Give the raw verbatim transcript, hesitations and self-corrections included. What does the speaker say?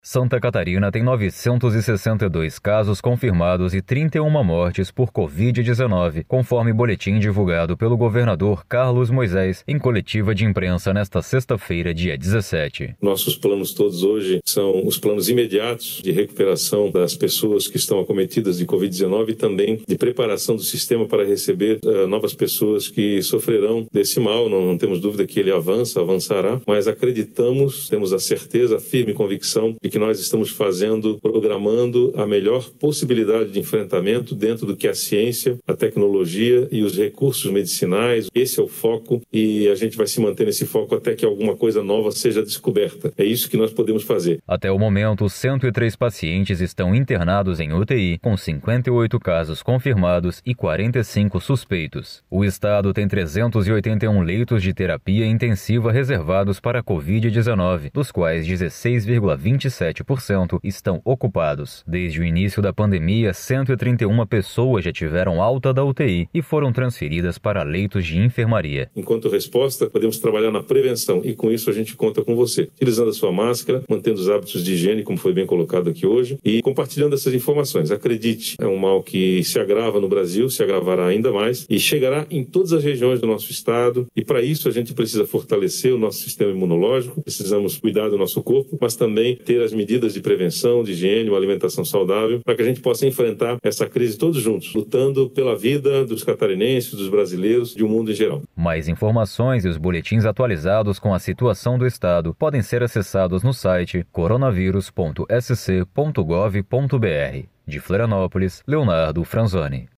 Santa Catarina tem novecentos e sessenta e dois casos confirmados e trinta e uma mortes por covid dezenove, conforme boletim divulgado pelo governador Carlos Moisés em coletiva de imprensa nesta sexta-feira, dia dezessete. Nossos planos todos hoje são os planos imediatos de recuperação das pessoas que estão acometidas de covid dezenove e também de preparação do sistema para receber uh, novas pessoas que sofrerão desse mal. Não, não temos dúvida que ele avança, avançará, mas acreditamos, temos a certeza, a firme convicção de que nós estamos fazendo, programando a melhor possibilidade de enfrentamento dentro do que a ciência, a tecnologia e os recursos medicinais. Esse é o foco e a gente vai se manter nesse foco até que alguma coisa nova seja descoberta. É isso que nós podemos fazer. Até o momento, cento e três pacientes estão internados em U T I, com cinquenta e oito casos confirmados e quarenta e cinco suspeitos. O estado tem trezentos e oitenta e um leitos de terapia intensiva reservados para covid dezenove, dos quais dezesseis vírgula vinte e sete por cento estão ocupados. Desde o início da pandemia, cento e trinta e uma pessoas já tiveram alta da U T I e foram transferidas para leitos de enfermaria. Enquanto resposta, podemos trabalhar na prevenção e com isso a gente conta com você. Utilizando a sua máscara, mantendo os hábitos de higiene, como foi bem colocado aqui hoje, e compartilhando essas informações. Acredite, é um mal que se agrava no Brasil, se agravará ainda mais e chegará em todas as regiões do nosso estado e para isso a gente precisa fortalecer o nosso sistema imunológico, precisamos cuidar do nosso corpo, mas também ter as medidas de prevenção, de higiene, uma alimentação saudável, para que a gente possa enfrentar essa crise todos juntos, lutando pela vida dos catarinenses, dos brasileiros, de um mundo em geral. Mais informações e os boletins atualizados com a situação do estado podem ser acessados no site coronavírus ponto s c ponto gov ponto b r. De Florianópolis, Leonardo Franzoni.